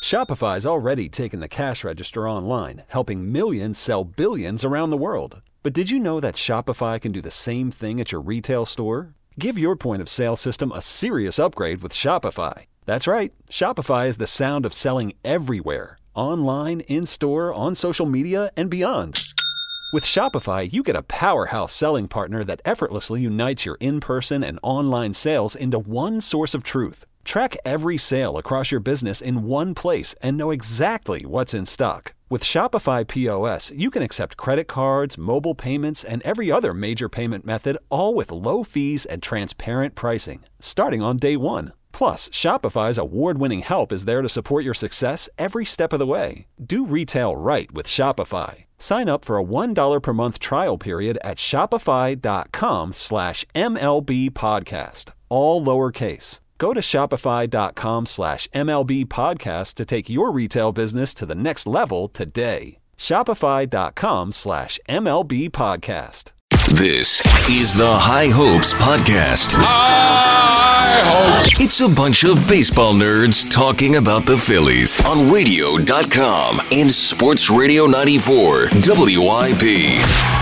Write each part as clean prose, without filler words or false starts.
Shopify's already taken the cash register online, helping millions sell billions around the world. But did you know that Shopify can do the same thing at your retail store? Give your point of sale system a serious upgrade with Shopify. That's right. Shopify is the sound of selling everywhere. Online, in-store, on social media, and beyond. With Shopify, you get a powerhouse selling partner that effortlessly unites your in-person and online sales into one source of truth. Track every sale across your business in one place and know exactly what's in stock. With Shopify POS, you can accept credit cards, mobile payments, and every other major payment method, all with low fees and transparent pricing, starting on day one. Plus, Shopify's award-winning help is there to support your success every step of the way. Do retail right with Shopify. Sign up for a $1 per month trial period at shopify.com/MLB podcast, all lowercase. Go to shopify.com/MLB podcast to take your retail business to the next level today. Shopify.com/MLB podcast. This is the High Hopes Podcast. High Hopes! It's a bunch of baseball nerds talking about the Phillies on radio.com and Sports Radio 94 WIP.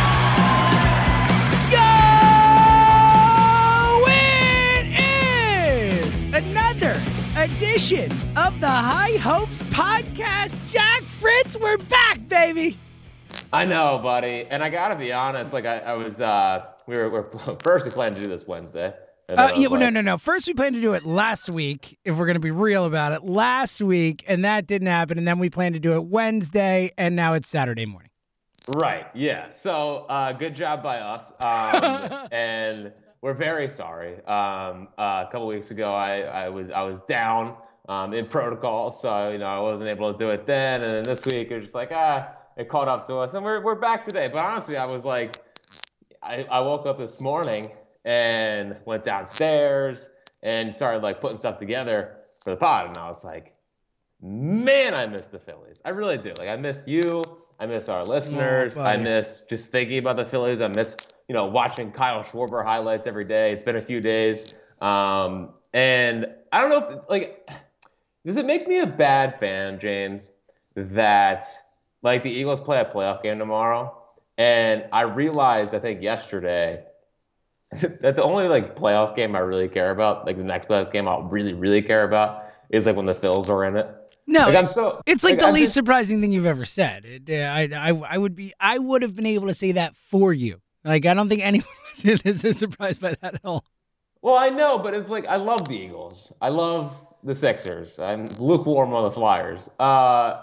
Edition of the High Hopes Podcast. Jack Fritz, we're back, baby. I know, buddy, and I gotta be honest. Like I was, we were first we planned to do this Wednesday. No. First, we planned to do it last week. If we're gonna be real about it, last week, and that didn't happen. And then we planned to do it Wednesday, and now it's Saturday morning. Right. Yeah. So, good job by us. And we're very sorry. A couple weeks ago, I was down in protocol, so I wasn't able to do it then. And then this week, it was just like it caught up to us, and we're back today. But honestly, I was like, I woke up this morning and went downstairs and started like putting stuff together for the pod, and I was like, man, I miss the Phillies. I really do. Like, I miss you. I miss our listeners. I miss just thinking about the Phillies. I miss watching Kyle Schwarber highlights every day. It's been a few days. And I don't know if, does it make me a bad fan, James, that, the Eagles play a playoff game tomorrow? And I realized, I think yesterday, that the only, playoff game I really care about, the next playoff game I'll really, really care about, is, when the Phils are in it. No, it's the least surprising thing you've ever said. I would have been able to say that for you. I don't think anyone is surprised by that at all. Well, I know, but it's I love the Eagles. I love the Sixers. I'm lukewarm on the Flyers. But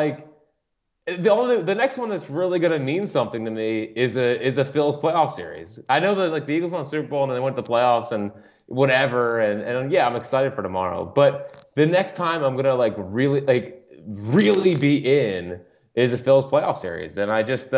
the next one that's really going to mean something to me is a Phils playoff series. I know that the Eagles won the Super Bowl and they went to the playoffs and whatever, and yeah, I'm excited for tomorrow. But the next time I'm gonna really be in is a Phils playoff series, and I just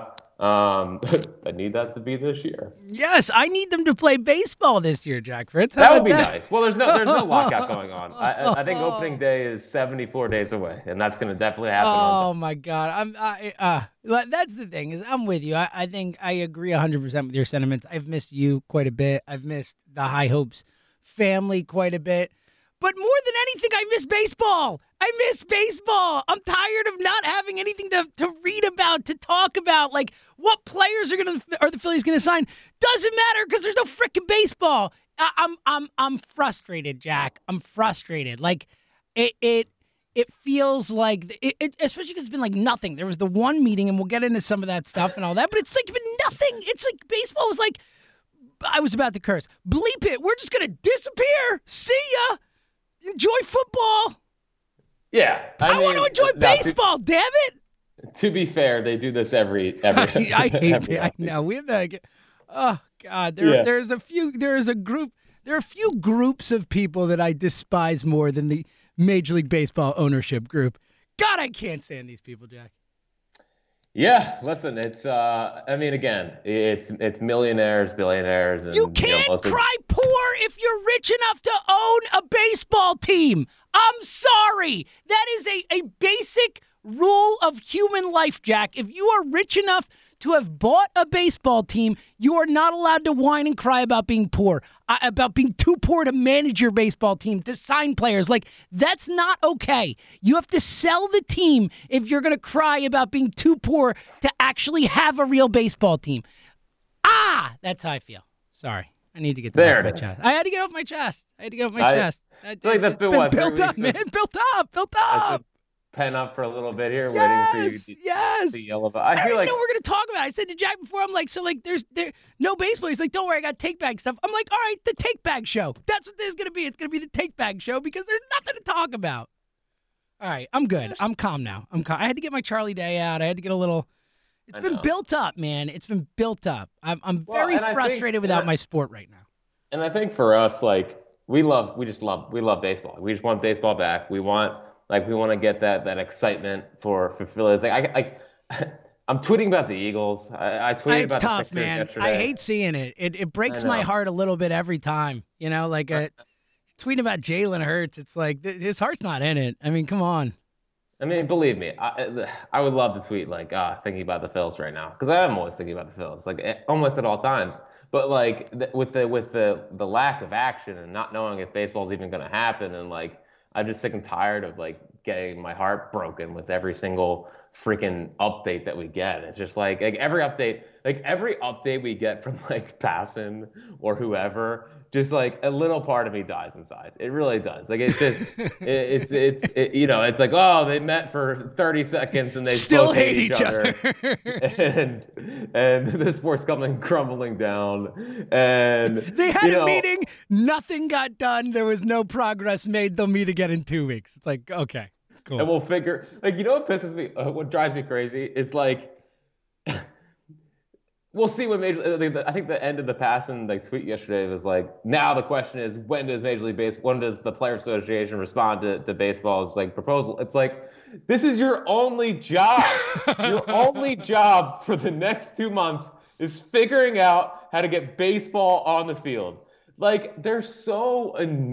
I need that to be this year. Yes, I need them to play baseball this year, Jack Fritz. That would be nice. Well, there's no lockout going on. I think opening day is 74 days away, and that's going to definitely happen. Oh my God, that's the thing is I'm with you. I think I agree 100% with your sentiments. I've missed you quite a bit. I've missed the High Hopes family quite a bit. But more than anything, I miss baseball. I miss baseball. I'm tired of not having anything to read about, to talk about. What players are the Phillies gonna sign? Doesn't matter because there's no freaking baseball. I'm frustrated, Jack. I'm frustrated. It feels like it especially because it's been nothing. There was the one meeting, and we'll get into some of that stuff and all that. But it's been nothing. It's baseball was I was about to curse. Bleep it. We're just gonna disappear. See ya. Enjoy football. Yeah, I want to enjoy baseball. Damn it! To be fair, they do this every. I hate it. I know we have oh God, there's a few. There are a few groups of people that I despise more than the Major League Baseball ownership group. God, I can't stand these people, Jack. Yeah, listen, it's again, it's millionaires, billionaires, and you can't cry poor if you're rich enough to own a baseball team. I'm sorry. That is a basic rule of human life, Jack. If you are rich enough to have bought a baseball team, you are not allowed to whine and cry about being poor, about being too poor to manage your baseball team, to sign players. Like, that's not okay. You have to sell the team if you're going to cry about being too poor to actually have a real baseball team. That's how I feel. Sorry. I need to get that off my chest. I had to get off my chest. I feel like that's been what, built up, man. Built up. Pen up for a little bit here, waiting for you to yell about. I feel like we're gonna talk about it. I said to Jack before, I'm like, so like there's no baseball. He's like, don't worry, I got take bag stuff. I'm like, all right, the take bag show. That's what this is gonna be. It's gonna be the take bag show because there's nothing to talk about. All right, I'm good. I'm calm now. I had to get my Charlie Day out. I had to get a little. It's been built up, man. It's been built up. I'm very frustrated without my sport right now. And I think for us, like we love baseball. We just want baseball back. We want to get that excitement for Philly. It's like I'm tweeting about the Eagles. I tweeted about tough, the Sixers man. yesterday. I hate seeing it. It breaks my heart a little bit every time. You know, like tweeting about Jalen Hurts. It's like his heart's not in it. I mean, come on. I mean, believe me, I would love to tweet like thinking about the Phils right now because I am always thinking about the Phils, like almost at all times. But like with the lack of action and not knowing if baseball's even going to happen, and like I'm just sick and tired of like getting my heart broken with every single freaking update that we get. It's just like every update we get from like Passan or whoever, just like a little part of me dies inside. It really does. Like it's just it's like, oh, they met for 30 seconds and they still both hate each other. and the sport's crumbling down. And they had a meeting, nothing got done, there was no progress made. They'll meet again in 2 weeks. It's like, okay, cool. And we'll figure, like, what pisses me, what drives me crazy is like, we'll see when I think the end of the Passan tweet yesterday was like, now the question is, when does the Players Association respond to baseball's proposal? It's like, this is your only job. Your only job for the next 2 months is figuring out how to get baseball on the field. Like, they are so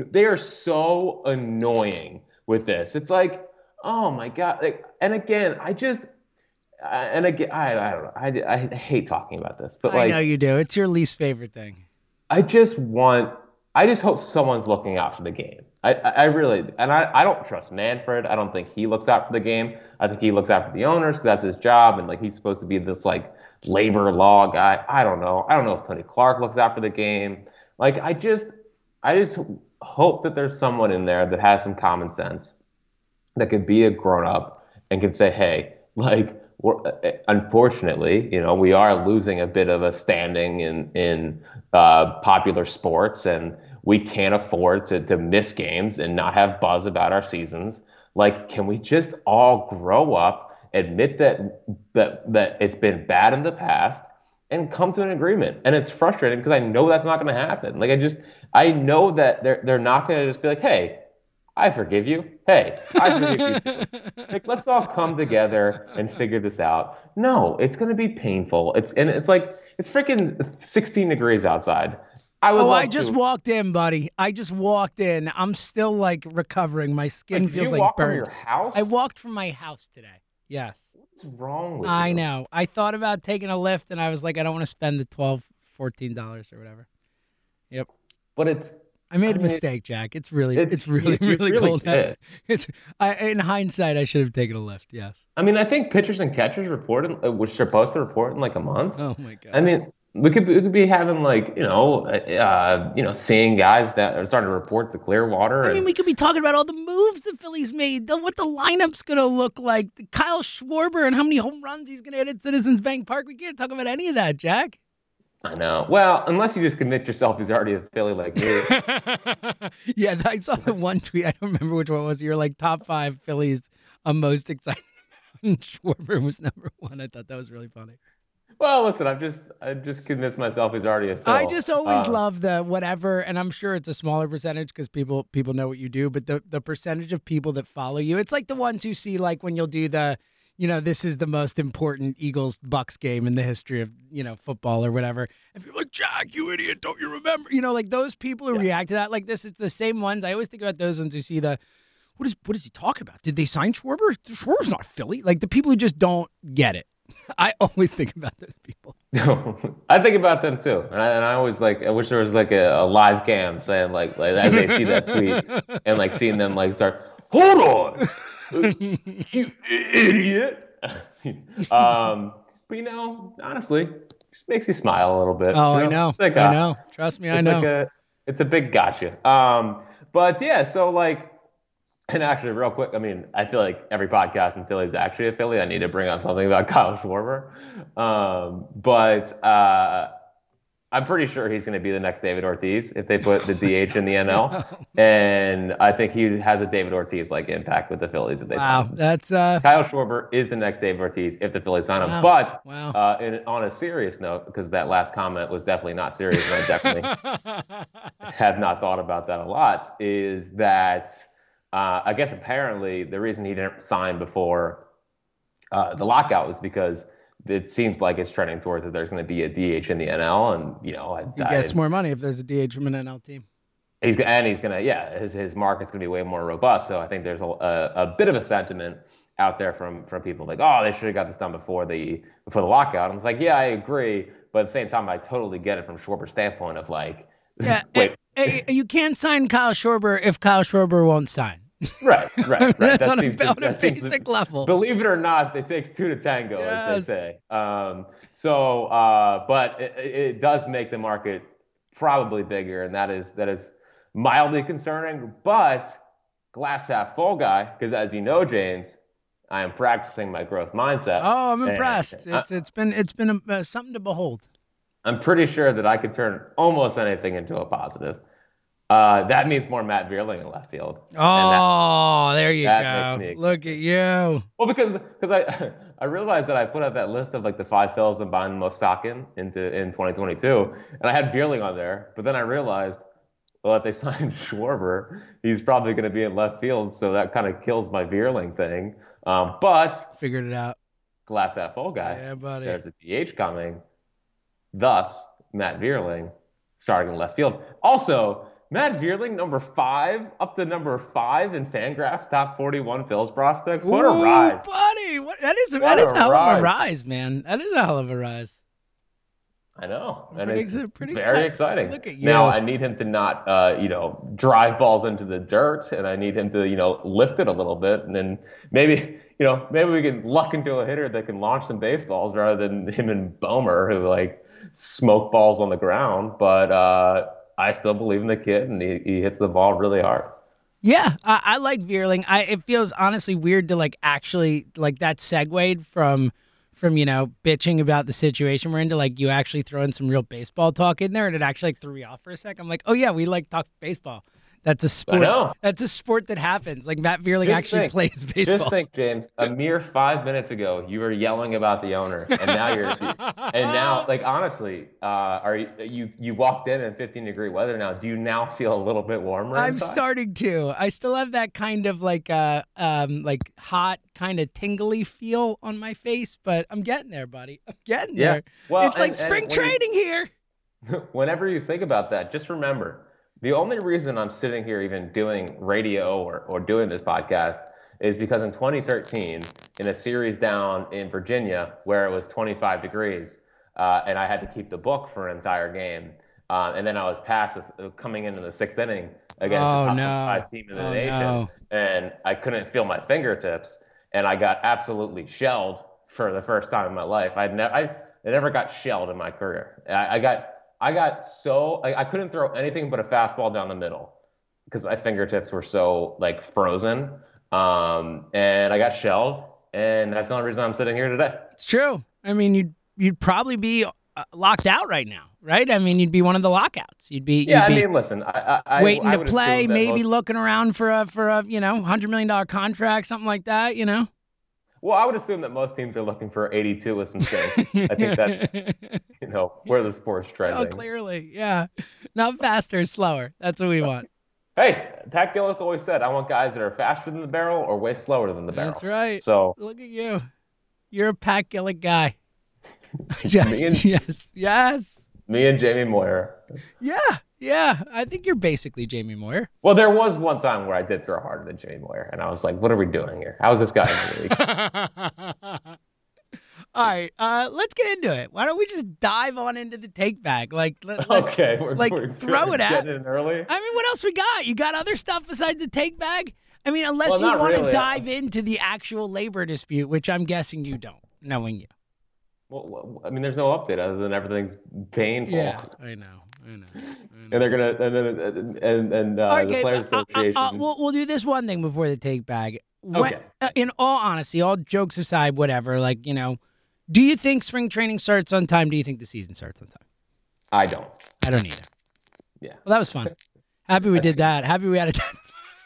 annoying with this. It's like, oh my God. And again, I don't know. I hate talking about this, but I know you do. It's your least favorite thing. I just hope someone's looking out for the game. I really, and I don't trust Manfred. I don't think he looks out for the game. I think he looks out for the owners because that's his job, and he's supposed to be this labor law guy. I don't know. I don't know if Tony Clark looks out for the game. I just hope that there's someone in there that has some common sense, that could be a grown up and can say, hey, unfortunately, we are losing a bit of a standing in popular sports, and we can't afford to miss games and not have buzz about our seasons. Can we just all grow up, admit that it's been bad in the past, and come to an agreement? And it's frustrating because I know that's not going to happen. I know that they're not going to just be like, hey, I forgive you. Hey, I forgive you too. Let's all come together and figure this out. No, it's going to be painful. It's freaking 16 degrees outside. I just walked in, buddy. I just walked in. I'm still recovering. My skin feels like burnt. From your house? I walked from my house today. Yes. What's wrong with you? I know. I thought about taking a lift, and I was like, I don't want to spend the $12, $14 or whatever. Yep. But I made a mistake, Jack. It's really cold out. In hindsight, I should have taken a lift. Yes. I mean, I think pitchers and catchers were supposed to report in a month. Oh my God. I mean, we could be having seeing guys that are starting to report to Clearwater. I mean, we could be talking about all the moves the Phillies made, what the lineup's going to look like, Kyle Schwarber and how many home runs he's going to hit at Citizens Bank Park. We can't talk about any of that, Jack. I know. Well, unless you just convince yourself he's already a Philly like me. Yeah, I saw the one tweet. I don't remember which one it was. You're top 5 Phillies I'm most excited about. Schwarber was number 1. I thought that was really funny. Well, listen, I just convinced myself he's already a Phil. I just always love the whatever, and I'm sure it's a smaller percentage because people know what you do, but the percentage of people that follow you, it's like the ones who see when you'll do the, this is the most important Eagles-Bucks game in the history of, football or whatever. And people are like, Jack, you idiot, don't you remember? Those people who react to that, this is the same ones. I always think about those ones who see the, what is he talking about? Did they sign Schwarber? Schwarber's not Philly. The people who just don't get it. I always think about those people. I think about them too, and I always I wish there was a live cam saying like as they see that tweet and like seeing them like start, hold on, you idiot. But honestly, it just makes you smile a little bit. Oh, I know. I know. Trust me, I know. It's a big gotcha. But yeah, so and actually, real quick, I mean, I feel like every podcast in Philly is actually a Philly. I need to bring up something about Kyle Schwarber. But I'm pretty sure he's going to be the next David Ortiz if they put the DH in the NL. And I think he has a David Ortiz-like impact with the Phillies if they sign him. That's Kyle Schwarber is the next David Ortiz if the Phillies sign him. But on a serious note, because that last comment was definitely not serious, and I definitely have not thought about that a lot, is that I guess apparently the reason he didn't sign before the lockout was because it seems like it's trending towards that there's going to be a DH in the NL, and he gets more money if there's a DH from an NL team. He's gonna his market's gonna be way more robust. So I think there's a bit of a sentiment out there from people like, oh, they should have got this done before the lockout. And it's like, yeah, I agree, but at the same time, I totally get it from Schwarber's standpoint of like, wait, you can't sign Kyle Schwarber if Kyle Schwarber won't sign. Right. That's on a basic level. Believe it or not, it takes two to tango, as they say. But it does make the market probably bigger, and that is mildly concerning. But glass half full guy, because as you know, James, I am practicing my growth mindset. Oh, I'm impressed. It's been something to behold. I'm pretty sure that I could turn almost anything into a positive. That means more Matt Vierling in left field. Oh, there you go. Look at you. Well, because I realized that I put out that list of like the 5 Phils I'm buying the most stock in 2022, and I had Vierling on there. But then I realized, well, if they signed Schwarber, he's probably going to be in left field, so that kind of kills my Vierling thing. But figured it out. Glass half full guy. Yeah, buddy. There's a DH coming. Thus, Matt Vierling starting in left field. Also, Matt Vierling, up to number 5 in Fangraphs top 41 Phils prospects. What a rise, buddy! That is a hell of a rise, man. That is a hell of a rise. I know, and it's pretty very exciting. Look at you. Now I need him to not, drive balls into the dirt, and I need him to, lift it a little bit, and then maybe we can luck into a hitter that can launch some baseballs rather than him and Bomer who smoke balls on the ground. But I still believe in the kid, and he hits the ball really hard. Yeah, I like Vierling. It feels honestly weird to actually that segued from bitching about the situation we're in to you actually throw in some real baseball talk in there, and it actually threw me off for a sec. I'm like, oh yeah, we talk baseball. That's a sport. I know. That's a sport that happens. Matt Vierling plays baseball. Just think, James. A mere 5 minutes ago, you were yelling about the owners, and now honestly, you walked in 15-degree weather now. Do you now feel a little bit warmer? I'm inside? starting to. I still have that kind of hot, kind of tingly feel on my face, but I'm getting there, buddy. I'm getting there. Well, it's spring training here. Whenever you think about that, just remember. The only reason I'm sitting here even doing radio or doing this podcast is because in 2013, in a series down in Virginia where it was 25 degrees, and I had to keep the book for an entire game, and then I was tasked with coming into the 6th inning against the top 5 team in the nation, and I couldn't feel my fingertips, and I got absolutely shelled for the first time in my life. I never got shelled in my career. I couldn't throw anything but a fastball down the middle because my fingertips were so frozen. And I got shelled, and that's the only reason I'm sitting here today. It's true. I mean, you'd probably be locked out right now, right? I mean, you'd be one of the lockouts. Listen, I waiting to play, maybe looking around for a $100 million contract, something like that. Well, I would assume that most teams are looking for 82 with some change. I think that's, where the sport's trending. Oh, clearly, yeah. Not faster, slower. That's what we want. Hey, Pat Gillick always said, I want guys that are faster than the barrel or way slower than the barrel. That's right. So look at you. You're a Pat Gillick guy. Yes. Me and Jamie Moyer. Yeah. I think you're basically Jamie Moyer. Well, there was one time where I did throw harder than Jamie Moyer, and I was like, what are we doing here? How is this guy in the league? All right, let's get into it. Why don't we just dive on into the take back? Okay, we're throw it at. getting in early. I mean, what else we got? You got other stuff besides the take bag? I mean, unless you not want to really. dive into the actual labor dispute, which I'm guessing you don't, knowing you. Well, I mean, there's no update other than everything's painful. Yeah, I know. And they're gonna and All right, the Gabe, Players Association. we'll do this one thing before the take bag. Okay. In all honesty, all jokes aside, whatever, do you think spring training starts on time? Do you think the season starts on time? I don't. I don't either. Yeah. Well, that was fun. Happy we did that. Happy we had a time.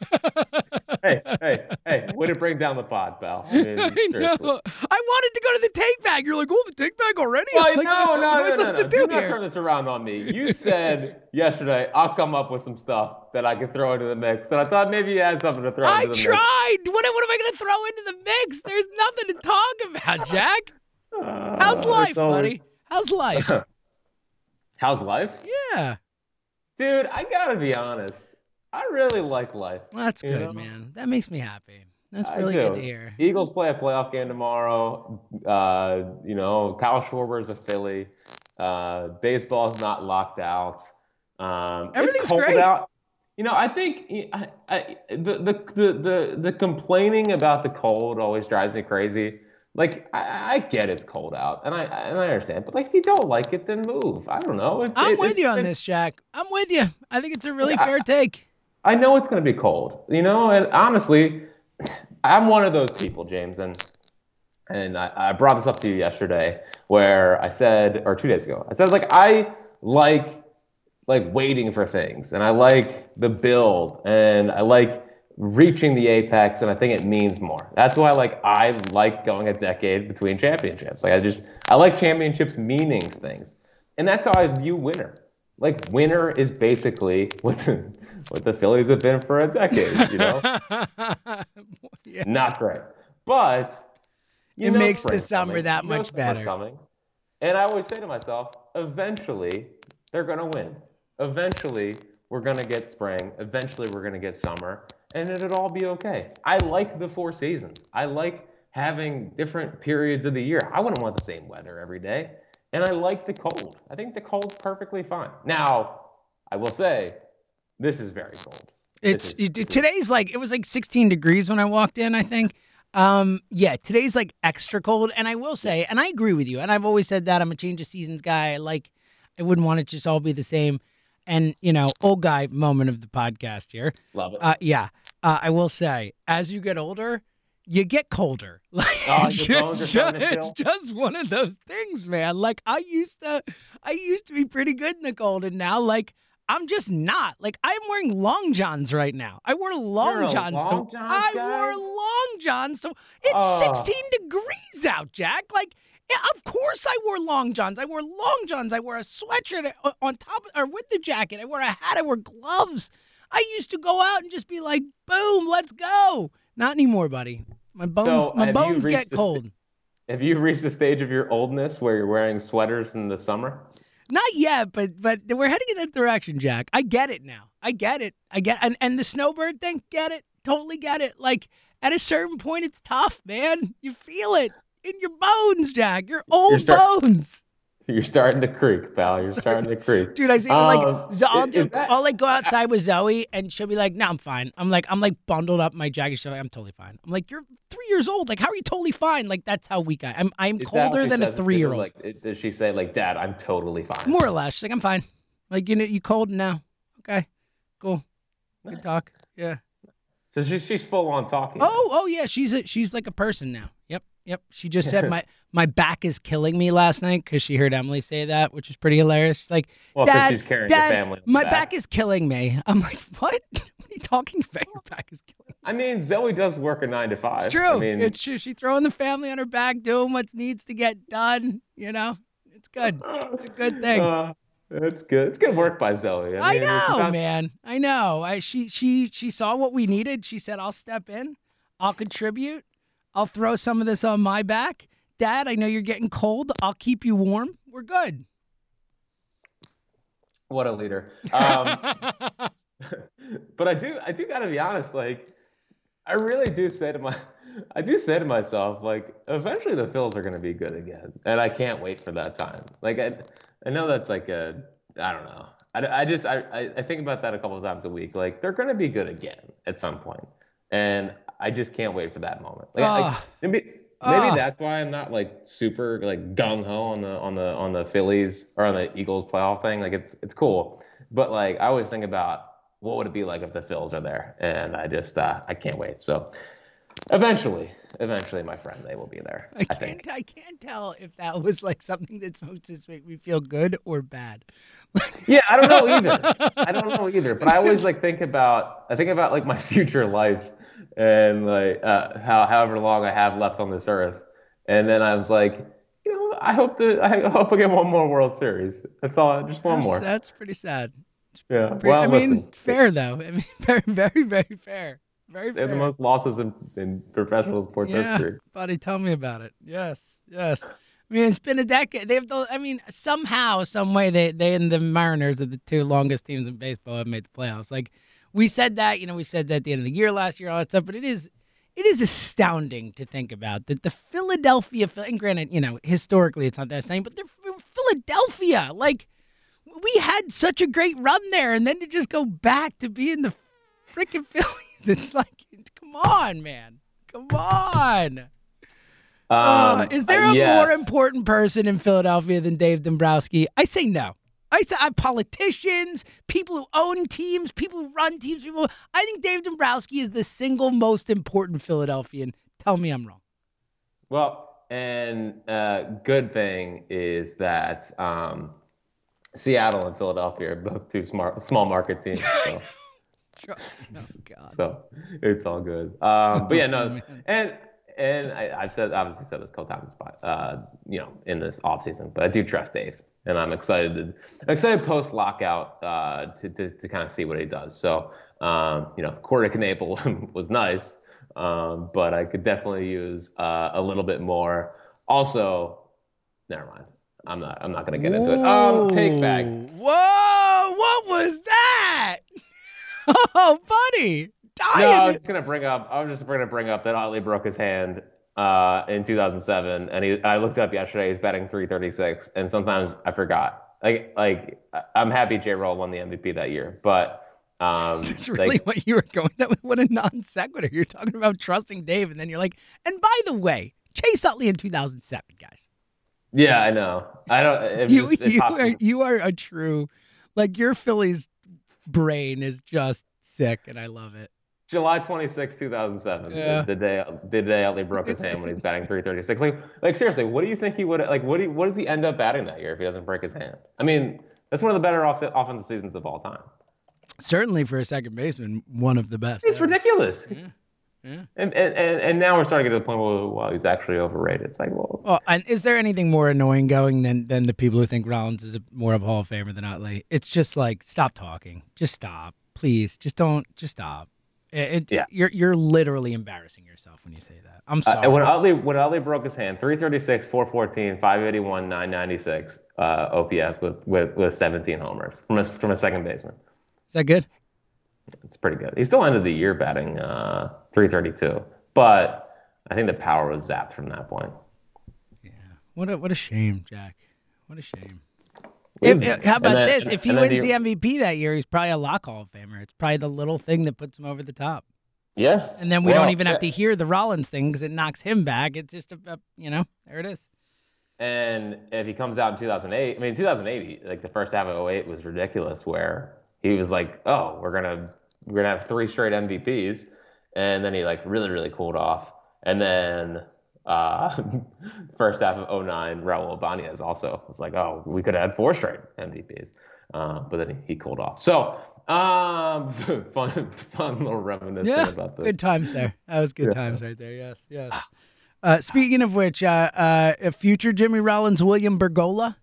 Hey! Way to bring down the pod, pal. I mean, I know. I wanted to go to the take bag. You're like, oh, the take bag already? Well, I'm like, no. what am I supposed to Do do not here? turn this around on me. You said yesterday I'll come up with some stuff that I could throw into the mix, and I thought maybe you had something to throw into the mix. I tried. What am I going to throw into the mix? There's nothing to talk about, Jack. How's life, buddy? How's life? How's life? Yeah. Dude, I gotta be honest. I really like life. Well, that's you good, know? man. That makes me happy. That's I really do. good to hear. Eagles play a playoff game tomorrow. Kyle Schwarber's a Philly. Baseball's not locked out. Everything's it's cold great. out. I think the complaining about the cold always drives me crazy. Like I get it's cold out, and I understand, but like if you don't like it, then move. I don't know. I'm with you on this, Jack. I'm with you. I think it's a really fair take. I know it's going to be cold, and honestly, I'm one of those people, James, and I brought this up to you yesterday, where I said, or 2 days ago, I said I like waiting for things, and I like the build, and I like reaching the apex, and I think it means more. That's why I like going a decade between championships. I like championships meaning things. And that's how I view winter. Winter is basically what the Phillies have been for a decade, Yeah. Not great. But It makes the spring's summer coming. that You know much summer's better. coming. And I always say to myself, eventually they're going to win. Eventually we're going to get spring. Eventually we're going to get summer. And it'll all be okay. I like the 4 seasons. I like having different periods of the year. I wouldn't want the same weather every day. And I like the cold. I think the cold's perfectly fine. Now, I will say, this is very cold. Today's it was 16 degrees when I walked in, I think. Today's extra cold. And I will say, and I agree with you, and I've always said that I'm a change of seasons guy. I wouldn't want it to just all be the same. And, old guy moment of the podcast here. Love it. I will say, as you get older, you get colder. Your bones are starting to It's chill? just one of those things, man. I used to be pretty good in the cold, and now, I'm just not. I'm wearing long johns right now. I wore long You're a johns. long johns guy? wore long johns. So it's 16 degrees out, Jack. Yeah, of course I wore long johns. I wore long johns. I wore a sweatshirt on top or with the jacket. I wore a hat. I wore gloves. I used to go out and just be like, boom, let's go. Not anymore, buddy. My bones get cold. Have you reached the stage of your oldness where you're wearing sweaters in the summer? Not yet, but we're heading in that direction, Jack. I get it now. I get it. And the snowbird thing, get it. Totally get it. At a certain point, it's tough, man. You feel it in your bones, Jack. Your old bones. You're starting to creak, pal. You're starting to creak. Dude, I see I'll go outside with Zoe and she'll be like, no, I'm fine. I'm bundled up in my jacket. She's like, I'm totally fine. I'm like, you're 3 years old. How are you totally fine? That's how weak I am. I'm colder than a 3-year-old. Does she say Dad, I'm totally fine? More or less. She's like, I'm fine. You cold now. Okay, cool. Good talk. Yeah. So she's full on talking. Oh yeah. She's like a person now. Yep. She just said my back is killing me last night because she heard Emily say that, which is pretty hilarious. She's like, Dad, she's carrying your family. My back is killing me. I'm like, what? What are you talking about? Your back is killing me. I mean, Zoe does work a 9 to 5. It's true. I mean, it's true. She's throwing the family on her back, doing what needs to get done. It's good. It's a good thing. It's good. It's good work by Zoe. I know, man. I know. She saw what we needed. She said, I'll step in. I'll contribute. I'll throw some of this on my back. Dad, I know you're getting cold. I'll keep you warm. We're good. What a leader. But I do gotta be honest. I really do say to I do say to myself, like, eventually the Phils are going to be good again, and I can't wait for that time. Like, I know that's like I don't know. I think about that a couple of times a week. Like, they're going to be good again at some point, and I just can't wait for that moment. Like, maybe that's why I'm not like super like gung ho on the Phillies or on the Eagles playoff thing. Like, it's cool, but like I always think about what would it be like if the Phils are there, and I can't wait. So. Eventually, my friend, they will be there. I think. I can't tell if that was like something that's supposed to make me feel good or bad. Yeah, I don't know either. But I always like think about like my future life and like however long I have left on this earth. And then I was like, I hope I get one more World Series. That's all, just one more. That's pretty sad. Yeah. Well, listen, fair though. I mean, very, very, very fair. Very fair. They have the most losses in professional sports history. Buddy, tell me about it. Yes. I mean, it's been a decade. Somehow, some way, they and the Mariners are the two longest teams in baseball have made the playoffs. Like, we said that, we said that at the end of the year last year, all that stuff, but it is astounding to think about that the Philadelphia, and granted, historically it's not that same, but they're Philadelphia. Like, we had such a great run there, and then to just go back to being the freaking Phillies. It's like, come on, man. Come on. Is there a more important person in Philadelphia than Dave Dombrowski? I say no. I say politicians, people who own teams, people who run teams. I think Dave Dombrowski is the single most important Philadelphian. Tell me I'm wrong. Well, and good thing is that Seattle and Philadelphia are both two small market teams. So. Oh, God. So it's all good. But yeah, no, and I've obviously said this a couple times, in this offseason, but I do trust Dave, and I'm excited post lockout to kind of see what he does. So Corey Knebel was nice, but I could definitely use a little bit more. Also, never mind. I'm not gonna get into it. Take back. Whoa! What was that? Oh, buddy! No, I was just gonna bring up that Utley broke his hand in 2007, and I looked up yesterday. He's batting .336, and sometimes I forgot. Like I'm happy J-Roll won the MVP that year, but that's really what you were going. What a non sequitur! You're talking about trusting Dave, and then you're like, and by the way, Chase Utley in 2007, guys. Yeah, I know. I don't. You are a true, like your Phillies brain is just sick, and I love it. July 26, 2007. Yeah. The day Utley broke his hand when he's batting .336. Like seriously, what do you think he would like? What does he end up batting that year if he doesn't break his hand? I mean, that's one of the better offensive seasons of all time. Certainly for a second baseman, one of the best. It's ridiculous. Yeah. And now we're starting to get to the point where he's actually overrated. It's like, well, and is there anything more annoying than the people who think Rollins is more of a Hall of Famer than Utley? It's just like, stop talking. Just stop. Please. Just don't. Just stop. You're literally embarrassing yourself when you say that. I'm sorry. When Utley broke his hand, .336, .414, .581, .996 OPS with 17 homers from a second baseman. Is that good? It's pretty good. He still ended the year batting .332, but I think the power was zapped from that point. Yeah. What a shame, Jack. What a shame. How about this? If he wins the MVP that year, he's probably a lock Hall of Famer. It's probably the little thing that puts him over the top. Yeah. And then we don't even have to hear the Rollins thing because it knocks him back. It's just there it is. And if he comes out in 2008, 2008, like the first half of 2008 was ridiculous, where he was like, "Oh, we're gonna have 3 straight MVPs," and then he like really, really cooled off. And then first half of 2009, Raul Ibanez also was like, "Oh, we could have had 4 straight MVPs," but then he cooled off. So fun little reminiscing about that. Good times there. That was good times right there. Yes. Speaking of which, a future Jimmy Rollins, William Bergolla.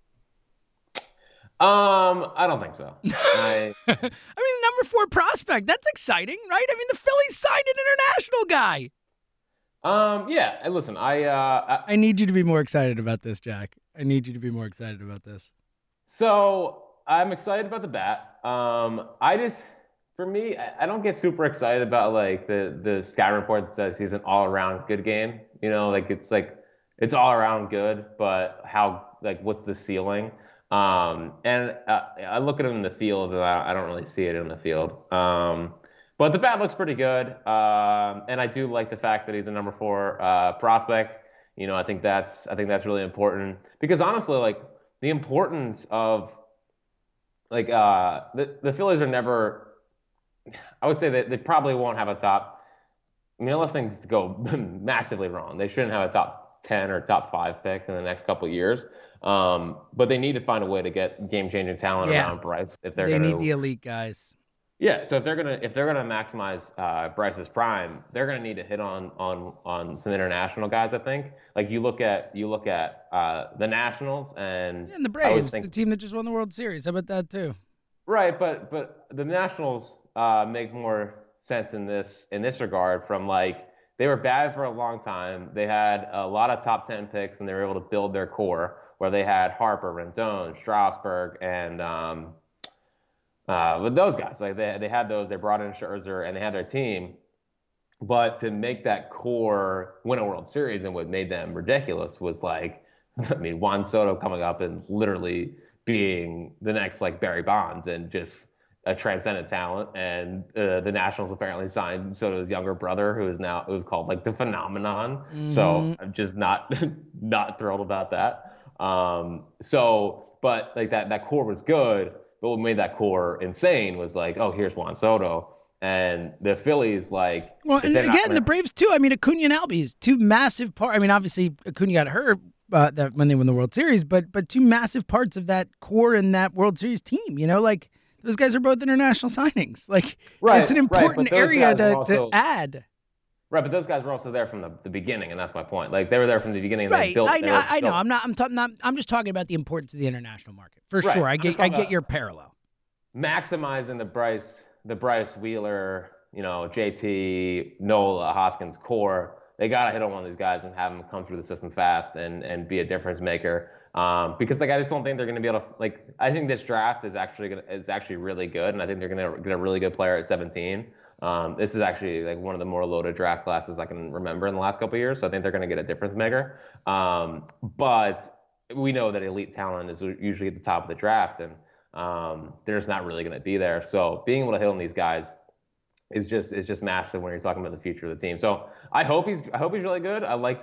I don't think so. I mean, number 4 prospect. That's exciting, right? I mean, the Phillies signed an international guy. Yeah. Listen, I need you to be more excited about this, Jack. I need you to be more excited about this. So I'm excited about the bat. For me, I don't get super excited about like the scout report that says he's an all around good game. You know, like it's all around good, but what's the ceiling? And I look at him in the field, and I don't really see it in the field. But the bat looks pretty good, and I do like the fact that he's a number 4 prospect. You know, I think that's really important because honestly, like the importance of like the Phillies are never. I would say that they probably won't have a top. I mean, unless things go massively wrong, they shouldn't have a top 10 or top 5 pick in the next couple of years. But they need to find a way to get game-changing talent around Bryce if they need the elite guys. Yeah, so if they're gonna maximize Bryce's prime, they're gonna need to hit on some international guys. I think. Like you look at the Nationals and the Braves, the team that just won the World Series. How about that too? Right, but the Nationals make more sense in this regard. From like they were bad for a long time. They had a lot of top 10 picks, and they were able to build their core where they had Harper, Rendon, Strasburg, and with those guys. Like they had those. They brought in Scherzer, and they had their team. But to make that core win a World Series, and what made them ridiculous was like, I mean, Juan Soto coming up and literally being the next like Barry Bonds and just a transcendent talent. And the Nationals apparently signed Soto's younger brother, who's called like the Phenomenon. Mm-hmm. So I'm just not thrilled about that. But like that core was good. But what made that core insane was like, oh, here's Juan Soto. And the Phillies, like... Well, and again, the Braves, too. I mean, Acuna and Albies, two massive parts. I mean, obviously, Acuna got hurt when they won the World Series, but two massive parts of that core and that World Series team. You know, like, those guys are both international signings. Like, it's an important area to add. Right, but those guys were also there from the beginning, and that's my point. Like, they were there from the beginning. And right, they built, I know. I'm just talking about the importance of the international market. For sure, I get your parallel. Maximizing the Bryce Wheeler, you know, JT, Nola, Hoskins core. They got to hit on one of these guys and have them come through the system fast and be a difference maker. Because like I just don't think they're going to be able to, like, I think this draft is actually really good, and I think they're going to get a really good player at 17. This is actually like one of the more loaded draft classes I can remember in the last couple of years. So I think they're going to get a difference maker. But we know that elite talent is usually at the top of the draft, and they're just not really going to be there. So being able to hit on these guys is just massive when you're talking about the future of the team. So I hope he's really good. I like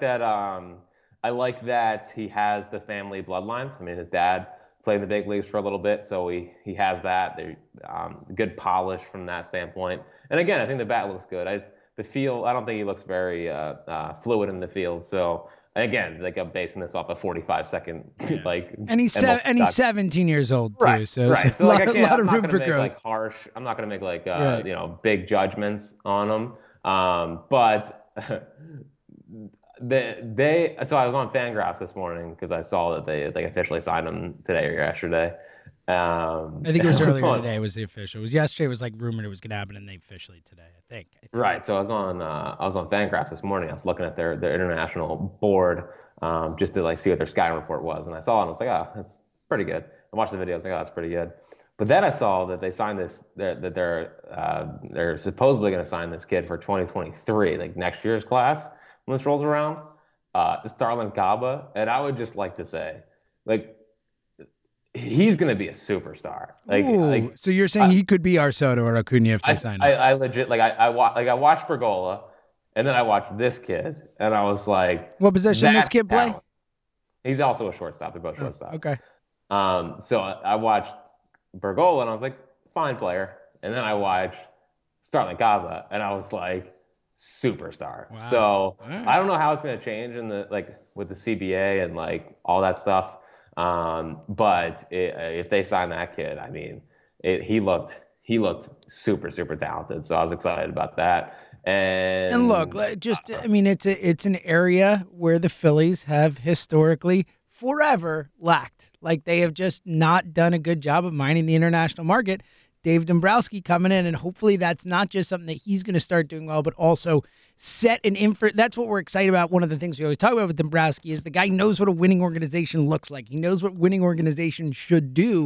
that he has the family bloodlines. I mean, his dad played in the big leagues for a little bit, so he has that. Good polish from that standpoint. And again, I think the bat looks good. I don't think he looks very fluid in the field. So again, like I'm basing this off a 45-second like. And he's 17 years old too. Right, so, right. So a lot of room for growth. Like harsh. I'm not going to make like big judgments on him. But So I was on Fangraphs this morning because I saw that they officially signed him today or yesterday. I think it was earlier today was the official. It was yesterday. It was like rumored it was going to happen, and they officially today. I think. Right. So I was on Fangraphs this morning. I was looking at their international board just to like see what their scouting report was, and I saw it. And I was like, oh, that's pretty good. I watched the video. I was like, oh, that's pretty good. But then I saw that they signed this. That they're supposedly going to sign this kid for 2023, like next year's class when this rolls around. Starlin Caba, and I would just like to say, like, he's going to be a superstar. Like, so you're saying he could be our Soto or Acuna if they sign him? I legit I watched Bergola, and then I watched this kid, and I was like, what position does this kid play? He's also a shortstop. They're both shortstops. Okay. So I watched Bergola, and I was like, fine player, and then I watched Starlin Caba, and I was like, superstar. Wow. So I don't know how it's going to change in the with the CBA and like all that stuff. But if they sign that kid, I mean, he looked super talented. So I was excited about that. And look, I mean, it's an area where the Phillies have historically forever lacked. Like they have just not done a good job of mining the international market. Dave Dombrowski coming in, and hopefully that's not just something that he's going to start doing well, but also set an That's what we're excited about. One of the things we always talk about with Dombrowski is the guy knows what a winning organization looks like. He knows what winning organizations should do,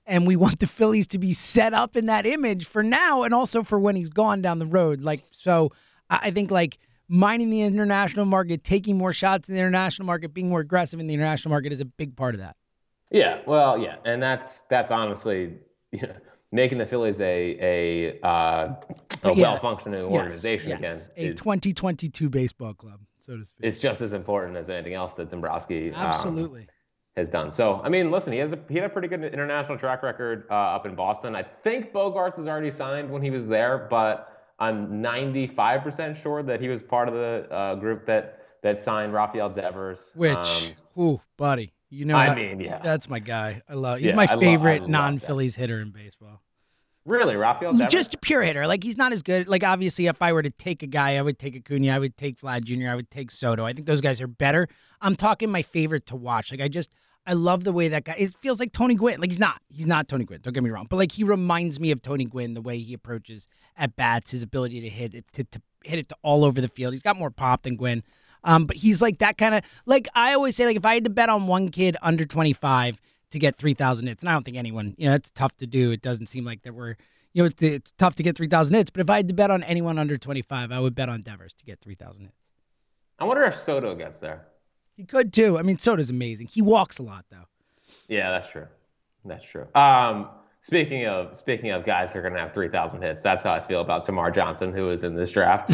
and we want the Phillies to be set up in that image for now and also for when he's gone down the road. So I think mining the international market, taking more shots in the international market, being more aggressive in the international market is a big part of that. Yeah, well, yeah, and that's honestly, making the Phillies a well-functioning organization again. A 2022 baseball club, so to speak. It's just as important as anything else that Dombrowski absolutely has done. So, I mean, listen, he had a pretty good international track record up in Boston. I think Bogaerts was already signed when he was there, but I'm 95% sure that he was part of the group that signed Rafael Devers. Which, buddy, that's my guy. He's my favorite non-Phillies hitter in baseball. Really, Rafael Devers? Just a pure hitter. He's not as good. Obviously, if I were to take a guy, I would take Acuna, I would take Vlad Jr., I would take Soto. I think those guys are better. I'm talking my favorite to watch. I love the way that guy. It feels like Tony Gwynn. He's not Tony Gwynn. Don't get me wrong, but he reminds me of Tony Gwynn, the way he approaches at bats, his ability to hit it to hit it to all over the field. He's got more pop than Gwynn, but he's that kind of I always say if I had to bet on one kid under 25 to get 3,000 hits, and I don't think anyone, it's tough to do. It doesn't seem like that we're, it's tough to get 3,000 hits. But if I had to bet on anyone under 25, I would bet on Devers to get 3,000 hits. I wonder if Soto gets there. He could too. I mean, Soto's amazing. He walks a lot though. Yeah, that's true. That's true. Speaking of guys who are going to have 3,000 hits, that's how I feel about Tamar Johnson, who is in this draft.